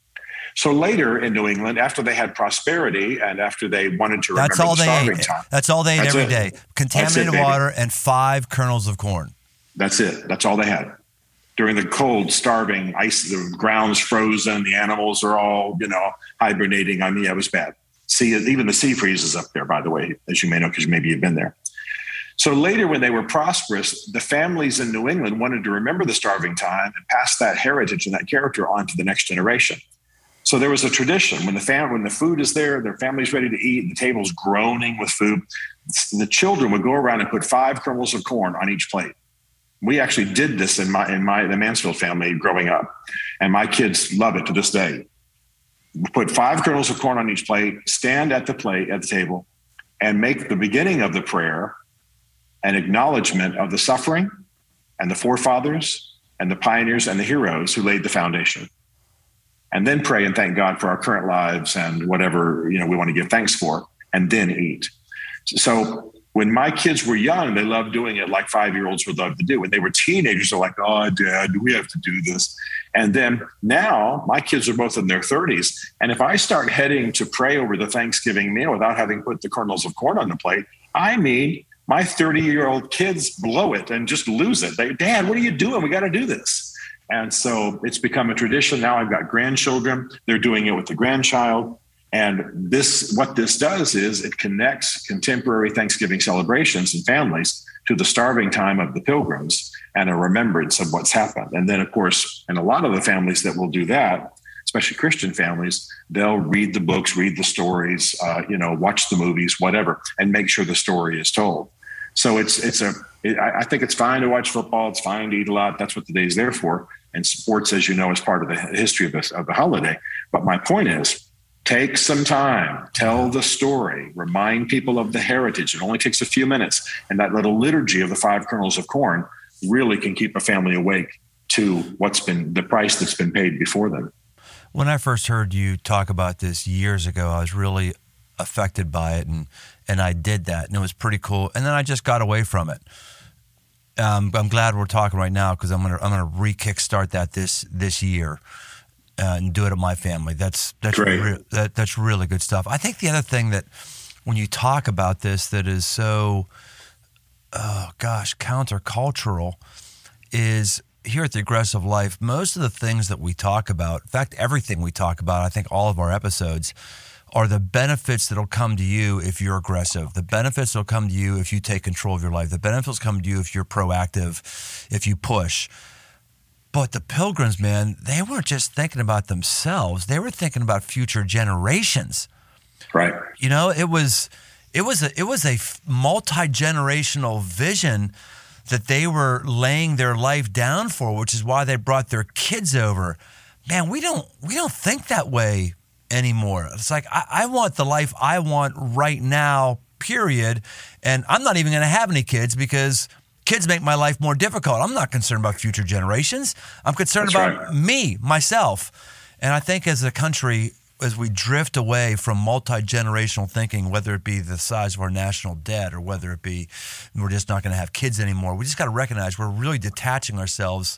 So later in New England, after they had prosperity and after they wanted to remember that's all the they starving ate. time. That's all they ate That's every it. day. Contaminated That's it, water and five kernels of corn. That's it. That's all they had. During the cold, starving, ice, the ground's frozen, the animals are all, you know, hibernating. I mean, yeah, it was bad. See, even the sea freezes up there, by the way, as you may know, because maybe you've been there. So later, when they were prosperous, the families in New England wanted to remember the starving time and pass that heritage and that character on to the next generation. So there was a tradition when the fam- when the food is there, their family's ready to eat, the table's groaning with food, the children would go around and put five kernels of corn on each plate. We actually did this in my in my the Mansfield family growing up, and my kids love it to this day. We put five kernels of corn on each plate, stand at the plate at the table, and make the beginning of the prayer an acknowledgement of the suffering and the forefathers and the pioneers and the heroes who laid the foundation. And then pray and thank God for our current lives and whatever, you know, we want to give thanks for, and then eat. So when my kids were young, they loved doing it like five-year-olds would love to do. When they were teenagers, they're like, oh, Dad, do we have to do this? And then now my kids are both in their thirties. And if I start heading to pray over the Thanksgiving meal without having put the kernels of corn on the plate, I mean, my thirty-year-old kids blow it and just lose it. They, Dad, what are you doing? We got to do this. And so it's become a tradition. Now I've got grandchildren. They're doing it with the grandchild. And this, what this does is it connects contemporary Thanksgiving celebrations and families to the starving time of the Pilgrims and a remembrance of what's happened. And then, of course, in a lot of the families that will do that, especially Christian families, they'll read the books, read the stories, uh, you know, watch the movies, whatever, and make sure the story is told. So it's it's a. It, I think it's fine to watch football. It's fine to eat a lot. That's what the day's there for. And sports, as you know, is part of the history of, this, of the holiday. But my point is, take some time, tell the story, remind people of the heritage. It only takes a few minutes. And that little liturgy of the five kernels of corn really can keep a family awake to what's been the price that's been paid before them. When I first heard you talk about this years ago, I was really affected by it, and and I did that, and it was pretty cool. And then I just got away from it. Um, I'm glad we're talking right now because I'm gonna I'm gonna re-kickstart that this this year uh, and do it at my family. That's that's re- that, that's really good stuff. I think the other thing that when you talk about this that is so oh gosh countercultural is here at the Aggressive Life. Most of the things that we talk about, in fact, everything we talk about, I think all of our episodes, are the benefits that'll come to you if you're aggressive. The benefits will come to you if you take control of your life. The benefits come to you if you're proactive, if you push. But the Pilgrims, man, they weren't just thinking about themselves. They were thinking about future generations. Right. You know, it was it was a it was a multi-generational vision that they were laying their life down for, which is why they brought their kids over. Man, we don't we don't think that way anymore. It's like, I, I want the life I want right now, period. And I'm not even going to have any kids because kids make my life more difficult. I'm not concerned about future generations. I'm concerned That's about right. me, myself. And I think as a country, as we drift away from multi-generational thinking, whether it be the size of our national debt or whether it be we're just not going to have kids anymore, we just got to recognize we're really detaching ourselves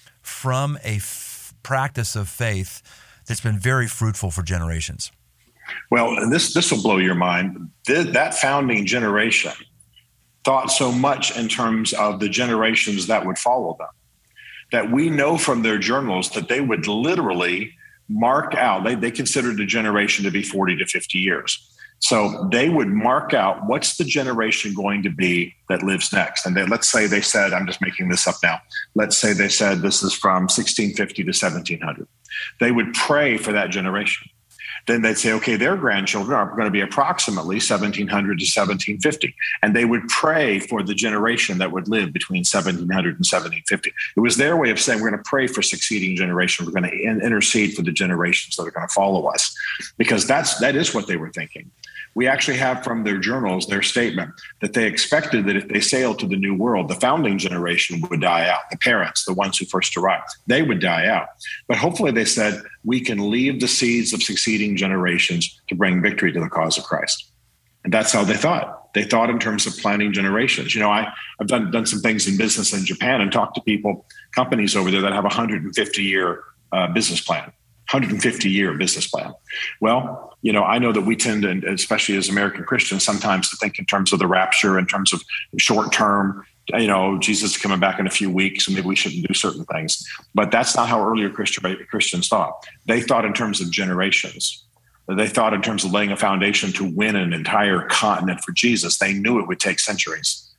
from a f- practice of faith that's been very fruitful for generations. Well, and this this will blow your mind. Th- that founding generation thought so much in terms of the generations that would follow them, that we know from their journals that they would literally mark out, they, they considered a generation to be forty to fifty years. So they would mark out what's the generation going to be that lives next. And they, let's say they said, I'm just making this up now. Let's say they said this is from sixteen fifty to seventeen hundred. They would pray for that generation. Then they'd say, okay, their grandchildren are going to be approximately seventeen hundred to seventeen fifty. And they would pray for the generation that would live between seventeen hundred and seventeen fifty. It was their way of saying, we're going to pray for succeeding generations. We're going to in- intercede for the generations that are going to follow us, because that's, that is what they were thinking. We actually have from their journals, their statement that they expected that if they sailed to the New World, the founding generation would die out. The parents, the ones who first arrived, they would die out. But hopefully they said, we can leave the seeds of succeeding generations to bring victory to the cause of Christ. And that's how they thought. They thought in terms of planning generations. You know, I, I've done, done some things in business in Japan and talked to people, companies over there that have a one hundred fifty year uh, business plan. one hundred fifty year business plan. Well, you know, I know that we tend to, especially as American Christians, sometimes to think in terms of the rapture, in terms of short term, you know, Jesus is coming back in a few weeks and maybe we shouldn't do certain things. But that's not how earlier Christian, Christians thought. They thought in terms of generations. They thought in terms of laying a foundation to win an entire continent for Jesus. They knew it would take centuries.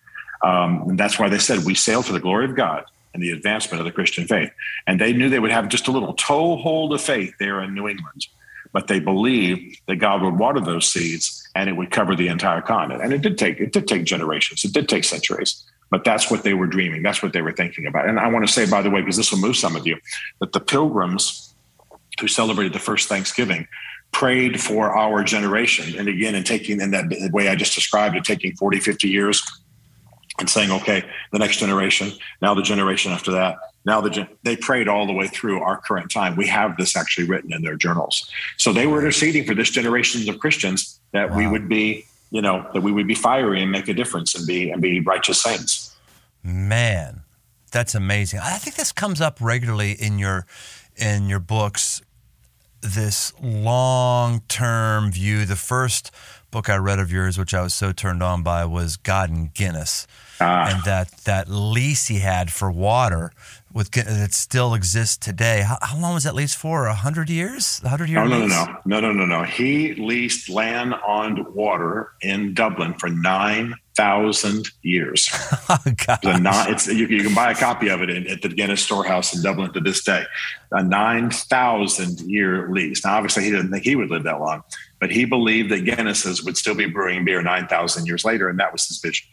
Um, and that's why they said, we sail for the glory of God and the advancement of the Christian faith. And they knew they would have just a little toehold of faith there in New England. But they believed that God would water those seeds and it would cover the entire continent. And it did take, it did take generations. It did take centuries. But that's what they were dreaming. That's what they were thinking about. And I want to say, by the way, because this will move some of you, that the Pilgrims who celebrated the first Thanksgiving prayed for our generation. And again, in taking in that way I just described it, taking forty, fifty years and saying, okay, the next generation, now the generation after that, now the gen- they prayed all the way through our current time. We have this actually written in their journals. So they were interceding for this generation of Christians that wow. we would be, you know, that we would be fiery and make a difference and be and be righteous saints. Man, that's amazing. I think this comes up regularly in your in your books, this long-term view. The first book I read of yours, which I was so turned on by, was God and Guinness. Ah. And that, that lease he had for water with that still exists today. How, how long was that lease for? A hundred years? A hundred years? Oh, no, no, no, no, no, no, no. He leased land on water in Dublin for nine thousand years. Oh, God. It's not, it's, you, you can buy a copy of it in, at the Guinness Storehouse in Dublin to this day. A nine thousand year lease. Now, obviously, he didn't think he would live that long, but he believed that Guinness's would still be brewing beer nine thousand years later, and that was his vision.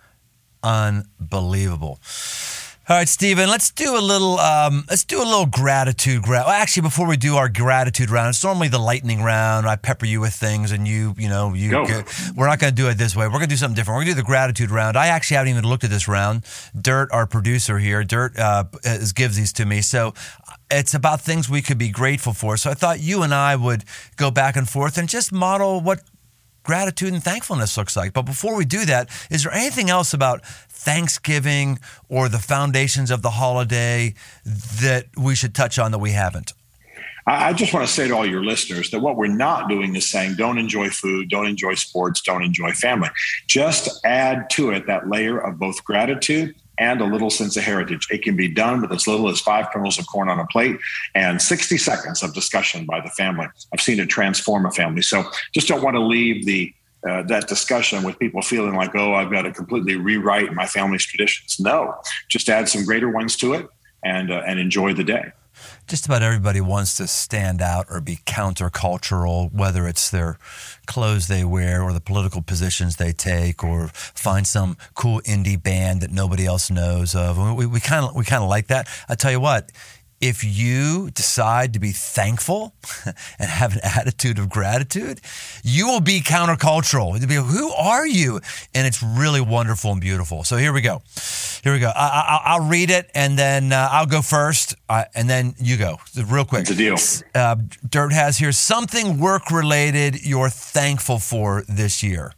Unbelievable. All right, Stephen, let's do a little um, let's do a little gratitude round. Well, actually, before we do our gratitude round, it's normally the lightning round. I pepper you with things and you, you know, you Go. Get, we're not going to do it this way. We're going to do something different. We're going to do the gratitude round. I actually haven't even looked at this round. Dirt, our producer here, Dirt uh, gives these to me. So it's about things we could be grateful for. So I thought you and I would go back and forth and just model what gratitude and thankfulness looks like. But before we do that, is there anything else about Thanksgiving or the foundations of the holiday that we should touch on that we haven't? I just want to say to all your listeners that what we're not doing is saying don't enjoy food, don't enjoy sports, don't enjoy family. Just add to it that layer of both gratitude and a little sense of heritage. It can be done with as little as five kernels of corn on a plate and sixty seconds of discussion by the family. I've seen it transform a family. So just don't want to leave the uh, that discussion with people feeling like, oh, I've got to completely rewrite my family's traditions. No, just add some greater ones to it and uh, and enjoy the day. Just about everybody wants to stand out or be countercultural, whether it's their clothes they wear or the political positions they take, or find some cool indie band that nobody else knows of. We we kind of we kind of like that. I tell you what, if you decide to be thankful and have an attitude of gratitude, you will be countercultural. You'll be, who are you? And it's really wonderful and beautiful. So here we go. Here we go. I, I, I'll read it, and then uh, I'll go first, uh, and then you go. Real quick. It's a deal. Uh, Dirt has here, something work-related you're thankful for this year.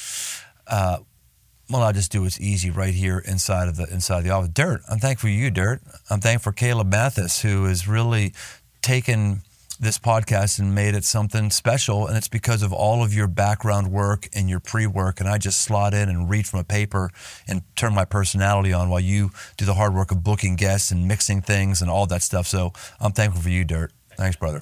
Uh, Well, I'll just do what's easy right here inside of the inside of the office. Dirt, I'm thankful for you, Dirt. I'm thankful for Caleb Mathis, who has really taken this podcast and made it something special, and it's because of all of your background work and your pre-work, and I just slot in and read from a paper and turn my personality on while you do the hard work of booking guests and mixing things and all that stuff. So I'm thankful for you, Dirt. Thanks, brother.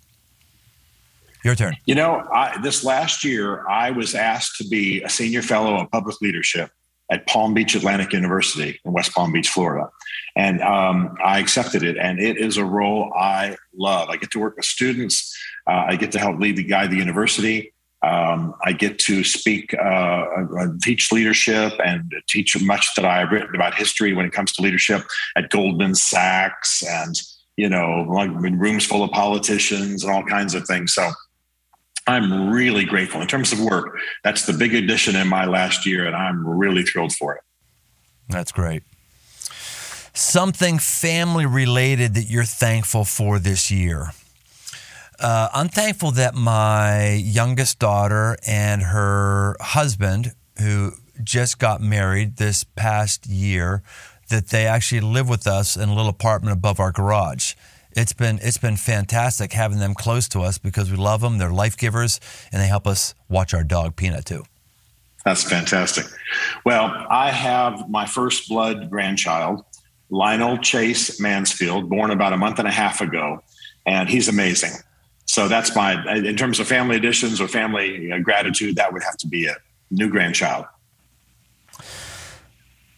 Your turn. You know, I, this last year, I was asked to be a senior fellow in public leadership at Palm Beach Atlantic University in West Palm Beach, Florida. And um, I accepted it. And it is a role I love. I get to work with students. Uh, I get to help lead the guide the university. Um, I get to speak, uh, teach leadership and teach much that I've written about history when it comes to leadership at Goldman Sachs and, you know, in rooms full of politicians and all kinds of things. So I'm really grateful. In terms of work, that's the big addition in my last year, and I'm really thrilled for it. That's great. Something family related that you're thankful for this year. Uh, I'm thankful that my youngest daughter and her husband, who just got married this past year, that they actually live with us in a little apartment above our garage. It's been it's been fantastic having them close to us because we love them. They're life givers, and they help us watch our dog, Peanut, too. That's fantastic. Well, I have my first blood grandchild, Lionel Chase Mansfield, born about a month and a half ago, and he's amazing. So that's my, in terms of family additions or family gratitude, that would have to be a new grandchild.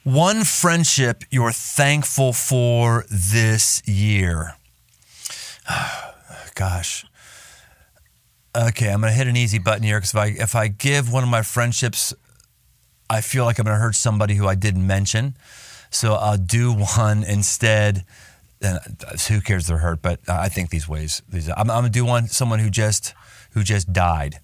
One friendship you're thankful for this year. Gosh. Okay, I'm going to hit an easy button here because if I, if I give one of my friendships, I feel like I'm going to hurt somebody who I didn't mention. So I'll do one instead. And who cares they're hurt? But I think these ways, these I'm, I'm going to do one, someone who just who just died.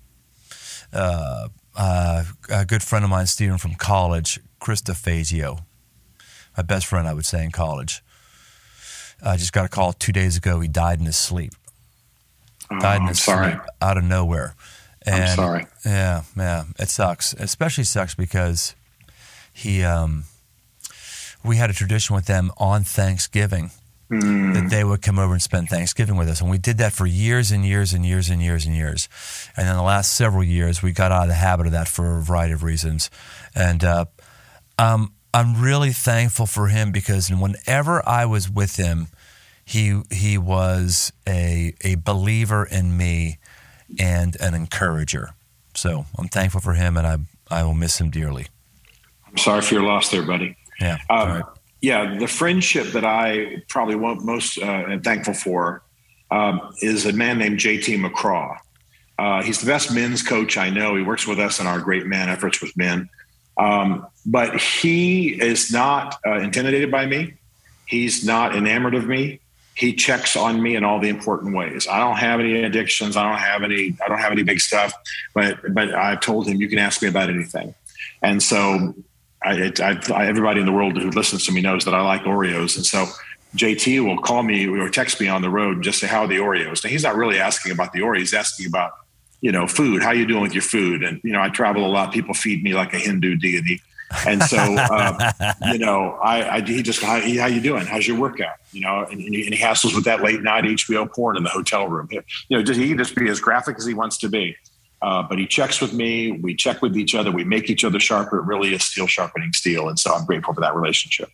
Uh, uh, a good friend of mine, Stephen from college, Krista Fazio. My best friend, I would say, in college. I just got a call two days ago. He died in his sleep. Oh, died in I'm his sorry. sleep out of nowhere. And I'm sorry. Yeah, yeah, it sucks. It especially sucks because he, um, we had a tradition with them on Thanksgiving mm. that they would come over and spend Thanksgiving with us, and we did that for years and years and years and years and years. And in the last several years, we got out of the habit of that for a variety of reasons. And uh, um, I'm really thankful for him because whenever I was with him, he he was a a believer in me and an encourager. So I'm thankful for him, and I I will miss him dearly. I'm sorry for your loss there, buddy. Yeah. Um, right. Yeah, the friendship that I probably want most uh, am thankful for um, is a man named J T McCraw. Uh, he's the best men's coach I know. He works with us in our Great Man efforts with men. Um, but he is not uh, intimidated by me. He's not enamored of me. He checks on me in all the important ways. I don't have any addictions. I don't have any, I don't have any big stuff, but, but I've told him, you can ask me about anything. And so I, it, I, I, everybody in the world who listens to me knows that I like Oreos. And so J T will call me or text me on the road and just say, how are the Oreos? Now he's not really asking about the Oreos. He's asking about, you know, food. How you doing with your food? And, you know, I travel a lot. People feed me like a Hindu deity. And so, uh, you know, I, I he just, how, how you doing? How's your workout? You know, and, and he hassles with that late night H B O porn in the hotel room. You know, just, he can just be as graphic as he wants to be. Uh, but he checks with me. We check with each other. We make each other sharper. It really is steel sharpening steel. And so I'm grateful for that relationship.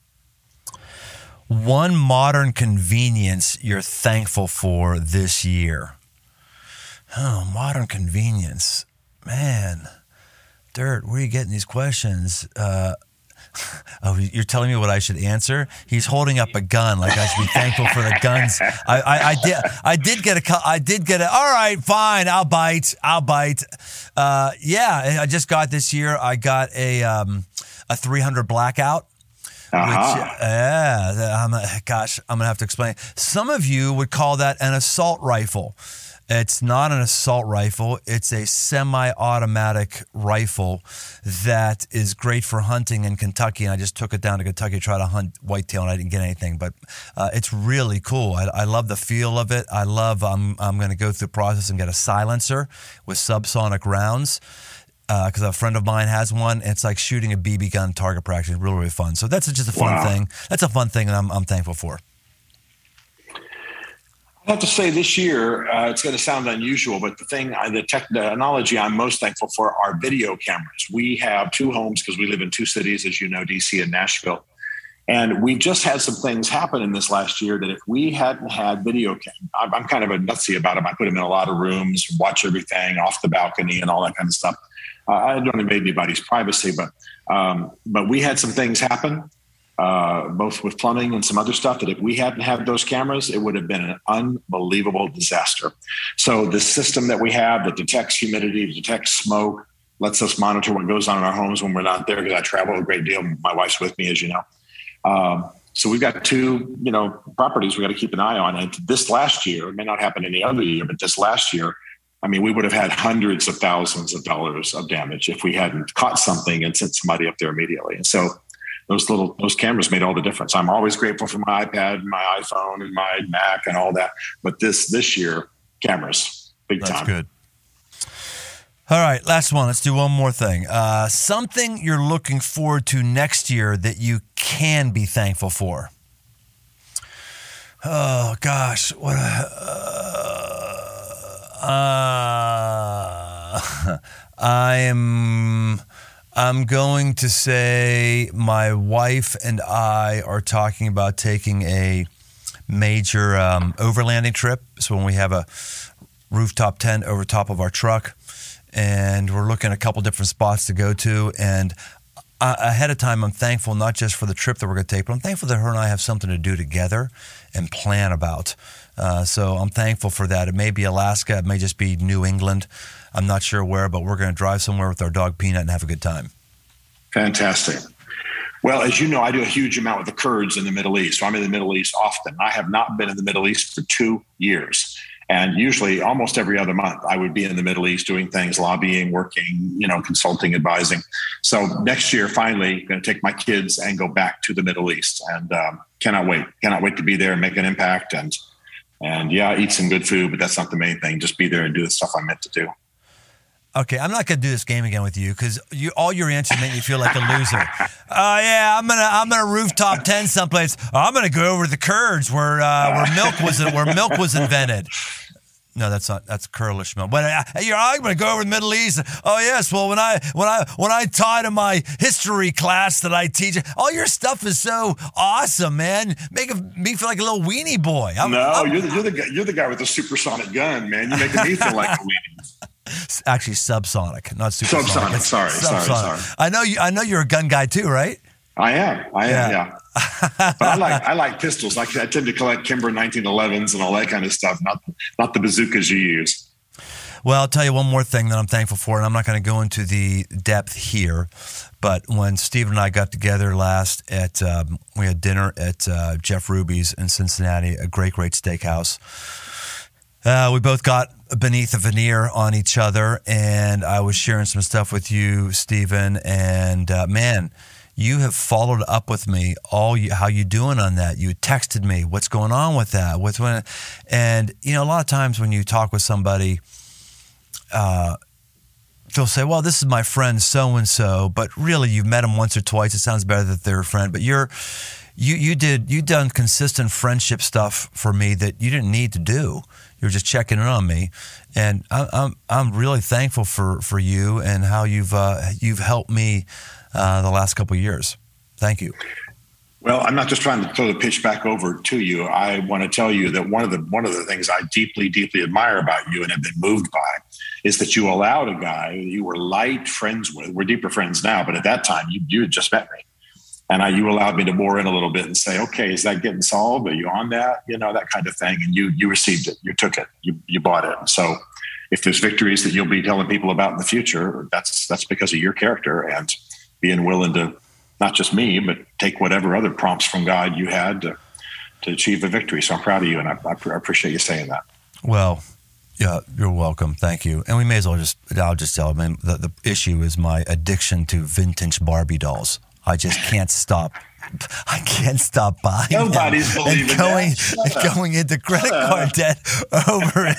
One modern convenience you're thankful for this year. Oh, modern convenience. Man. Dirt, where are you getting these questions? Uh, oh, you're telling me what I should answer? He's holding up a gun, like I should be thankful for the guns. I, I, I did, I did get a, I did get a. All right, fine, I'll bite, I'll bite. Uh, yeah, I just got this year. I got a um, a three hundred Blackout. Uh-huh. Which, yeah, I'm, gosh, I'm gonna have to explain. Some of you would call that an assault rifle. It's not an assault rifle. It's a semi-automatic rifle that is great for hunting in Kentucky. And I just took it down to Kentucky to try to hunt whitetail, and I didn't get anything. But uh, it's really cool. I, I love the feel of it. I love. I'm I'm going to go through the process and get a silencer with subsonic rounds because uh, a friend of mine has one. And it's like shooting a B B gun target practice. Really, really fun. So that's just a fun wow. thing. That's a fun thing that I'm I'm thankful for. I have to say this year, uh, it's going to sound unusual, but the thing, uh, the technology I'm most thankful for are video cameras. We have two homes because we live in two cities, as you know, D C and Nashville. And we've just had some things happen in this last year that if we hadn't had video cameras, I'm kind of a nutsy about them. I put them in a lot of rooms, watch everything off the balcony and all that kind of stuff. Uh, I don't invade anybody's privacy, but um, but we had some things happen. Uh, both with plumbing and some other stuff that if we hadn't had those cameras, it would have been an unbelievable disaster. So the system that we have that detects humidity, detects smoke, lets us monitor what goes on in our homes when we're not there because I travel a great deal. My wife's with me, as you know. Um, so we've got two, you know, properties we got to keep an eye on. And this last year, it may not happen any other year, but this last year, I mean, we would have had hundreds of thousands of dollars of damage if we hadn't caught something and sent somebody up there immediately. And so Those little those cameras made all the difference. I'm always grateful for my iPad, and my iPhone, and my Mac, and all that. But this this year, cameras, big That's time. That's good. All right, last one. Let's do one more thing. Uh, something you're looking forward to next year that you can be thankful for. Oh gosh, what? Uh, uh, I'm. I'm going to say my wife and I are talking about taking a major um, overlanding trip. So when we have a rooftop tent over top of our truck, and we're looking at a couple different spots to go to. And uh, ahead of time, I'm thankful not just for the trip that we're going to take, but I'm thankful that her and I have something to do together and plan about. Uh, so I'm thankful for that. It may be Alaska. It may just be New England. I'm not sure where, but we're going to drive somewhere with our dog Peanut and have a good time. Fantastic. Well, as you know, I do a huge amount with the Kurds in the Middle East. So I'm in the Middle East often. I have not been in the Middle East for two years. And usually almost every other month, I would be in the Middle East doing things, lobbying, working, you know, consulting, advising. So next year, finally, going to take my kids and go back to the Middle East. And um, cannot wait. Cannot wait to be there and make an impact. And, and yeah, eat some good food, but that's not the main thing. Just be there and do the stuff I'm meant to do. Okay, I'm not going to do this game again with you because you, all your answers make me feel like a loser. Oh uh, yeah, I'm gonna I'm gonna rooftop ten someplace. Oh, I'm gonna go over to the Kurds where uh, where milk was where milk was invented. No, that's not that's Kurdish milk. But uh, you're I'm gonna go over to the Middle East. Oh yes, well when I when I when I taught in my history class that I teach, all your stuff is so awesome, man. Making me feel like a little weenie boy. I'm, no, I'm, you're the, you're the guy you're the guy with the supersonic gun, man. You're making me feel like a weenie. Actually, subsonic, not supersonic. Subsonic. Sorry, subsonic. sorry, sorry. I know you. I know you're a gun guy too, right? I am. I yeah. am. Yeah. But I like I like pistols. I, I tend to collect Kimber nineteen elevens and all that kind of stuff. Not not the bazookas you use. Well, I'll tell you one more thing that I'm thankful for, and I'm not going to go into the depth here. But when Steve and I got together last at, um, we had dinner at uh, Jeff Ruby's in Cincinnati, a great, great steakhouse. Uh, we both got beneath a veneer on each other, and I was sharing some stuff with you, Stephen, and uh, man, you have followed up with me. All you, how you doing on that? You texted me, what's going on with that? What's when? And you know, a lot of times when you talk with somebody, uh, they'll say, "Well, this is my friend so and so," but really, you've met them once or twice. It sounds better that they're a friend, but you're. You you did you done consistent friendship stuff for me that you didn't need to do. You were just checking in on me, and I, I'm I'm really thankful for, for you and how you've uh, you've helped me uh, the last couple of years. Thank you. Well, I'm not just trying to throw the pitch back over to you. I want to tell you that one of the one of the things I deeply deeply admire about you and have been moved by is that you allowed a guy you were light friends with. We're deeper friends now, but at that time you you had just met me. And I, you allowed me to bore in a little bit and say, okay, is that getting solved? Are you on that? You know, that kind of thing. And you you received it. You took it. You you bought it. And so if there's victories that you'll be telling people about in the future, that's that's because of your character and being willing to, not just me, but take whatever other prompts from God you had to, to achieve a victory. So I'm proud of you, and I, I appreciate you saying that. Well, yeah, you're welcome. Thank you. And we may as well just, I'll just tell them, the, the issue is my addiction to vintage Barbie dolls. I just can't stop. I can't stop buying Nobody's them believing and going, that. and going into credit card debt over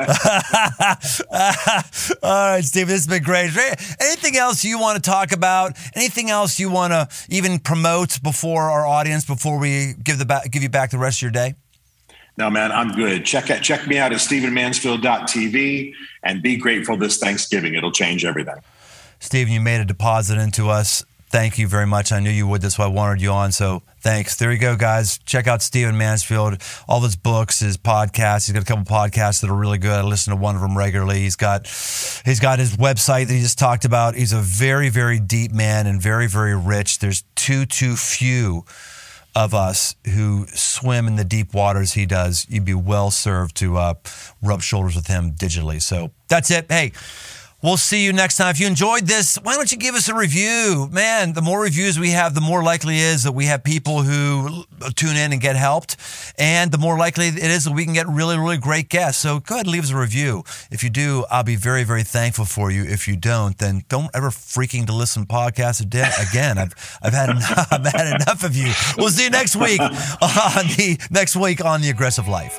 it. All right, Steve, this has been great. Anything else you want to talk about? Anything else you want to even promote before our audience, before we give the back, give you back the rest of your day? No, man, I'm good. Check out, check me out at stephen mansfield dot t v and be grateful this Thanksgiving. It'll change everything. Stephen, you made a deposit into us. Thank you very much. I knew you would. That's why I wanted you on. So thanks. There you go, guys. Check out Stephen Mansfield, all his books, his podcasts. He's got a couple podcasts that are really good. I listen to one of them regularly. He's got he's got his website that he just talked about. He's a very, very deep man and very, very rich. There's too, too few of us who swim in the deep waters he does. You'd be well served to uh, rub shoulders with him digitally. So that's it. Hey, we'll see you next time. If you enjoyed this, why don't you give us a review? Man, the more reviews we have, the more likely it is that we have people who tune in and get helped. And the more likely it is that we can get really, really great guests. So go ahead and leave us a review. If you do, I'll be very, very thankful for you. If you don't, then don't ever freaking to listen to podcasts again. I've I've had enough, I've had enough of you. We'll see you next week on the next week on The Aggressive Life.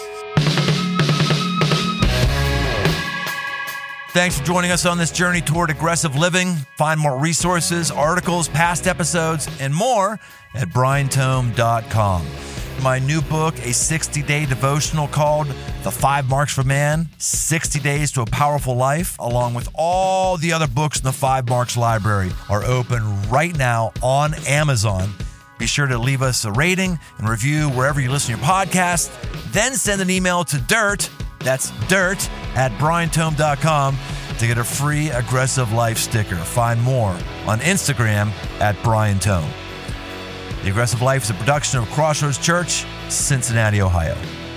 Thanks for joining us on this journey toward aggressive living. Find more resources, articles, past episodes, and more at brian tome dot com. My new book, a sixty-day devotional called The Five Marks for Man, sixty days to a Powerful Life, along with all the other books in the Five Marks library, are open right now on Amazon. Be sure to leave us a rating and review wherever you listen to your podcast. Then send an email to dirt, that's dirt, at brian tome dot com to get a free Aggressive Life sticker. Find more on Instagram at Brian Tone. The Aggressive Life is a production of Crossroads Church, Cincinnati, Ohio.